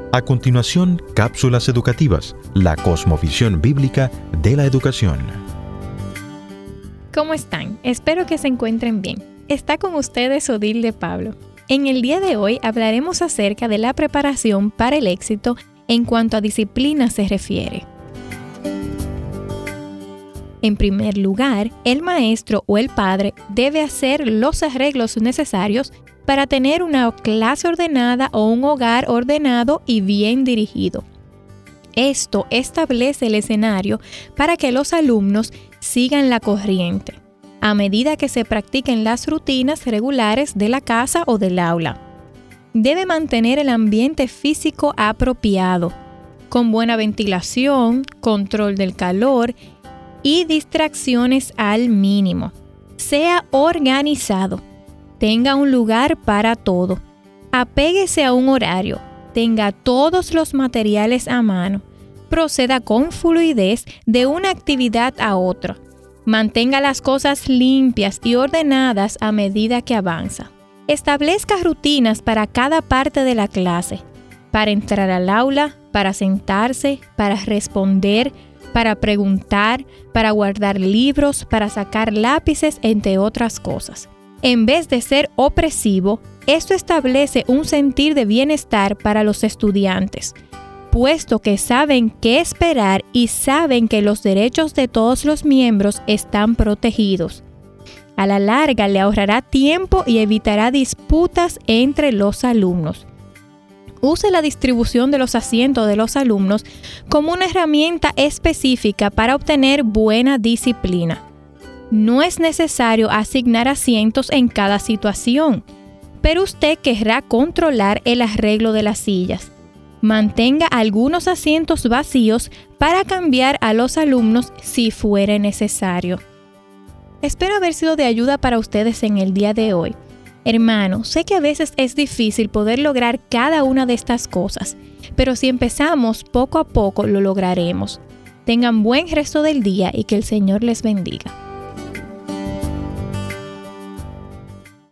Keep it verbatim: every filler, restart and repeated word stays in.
A continuación, cápsulas educativas, la cosmovisión bíblica de la educación. ¿Cómo están? Espero que se encuentren bien. Está con ustedes Odil de Pablo. En el día de hoy hablaremos acerca de la preparación para el éxito en cuanto a disciplina se refiere. En primer lugar, el maestro o el padre debe hacer los arreglos necesarios para tener una clase ordenada o un hogar ordenado y bien dirigido. Esto establece el escenario para que los alumnos sigan la corriente, a medida que se practiquen las rutinas regulares de la casa o del aula. Debe mantener el ambiente físico apropiado, con buena ventilación, control del calor y distracciones al mínimo. Sea organizado. Tenga un lugar para todo. Apéguese a un horario. Tenga todos los materiales a mano. Proceda con fluidez de una actividad a otra. Mantenga las cosas limpias y ordenadas a medida que avanza. Establezca rutinas para cada parte de la clase. Para entrar al aula, para sentarse, para responder, para preguntar, para guardar libros, para sacar lápices, entre otras cosas. En vez de ser opresivo, esto establece un sentir de bienestar para los estudiantes, puesto que saben qué esperar y saben que los derechos de todos los miembros están protegidos. A la larga le ahorrará tiempo y evitará disputas entre los alumnos. Use la distribución de los asientos de los alumnos como una herramienta específica para obtener buena disciplina. No es necesario asignar asientos en cada situación, pero usted querrá controlar el arreglo de las sillas. Mantenga algunos asientos vacíos para cambiar a los alumnos si fuere necesario. Espero haber sido de ayuda para ustedes en el día de hoy. Hermano, sé que a veces es difícil poder lograr cada una de estas cosas, pero si empezamos poco a poco lo lograremos. Tengan buen resto del día y que el Señor les bendiga.